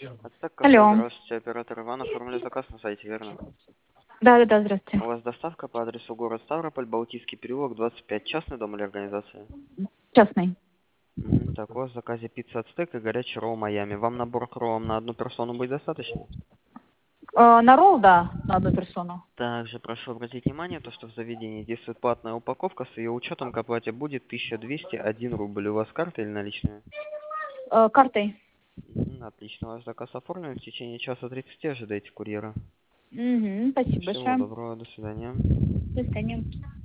Ацтек кафе, Алло. здравствуйте, оператор Иван, оформили заказ на сайте, верно? Да, здравствуйте. У вас доставка по адресу город Ставрополь, Балтийский переулок, 25, частный дом или организация? Частный. Так, у вас в заказе пицца Ацтек и горячий ролл Майами. Вам набор роллом на одну персону будет достаточно? На ролл, да, на одну персону. Также прошу обратить внимание, то, что в заведении действует платная упаковка, с ее учетом к оплате будет 1201 рубль. У вас карта или наличные? Картой. Отлично, ваш заказ оформлен. В течение часа 30 ожидайте курьера. Спасибо Всего большое. доброго, до свидания. До свидания.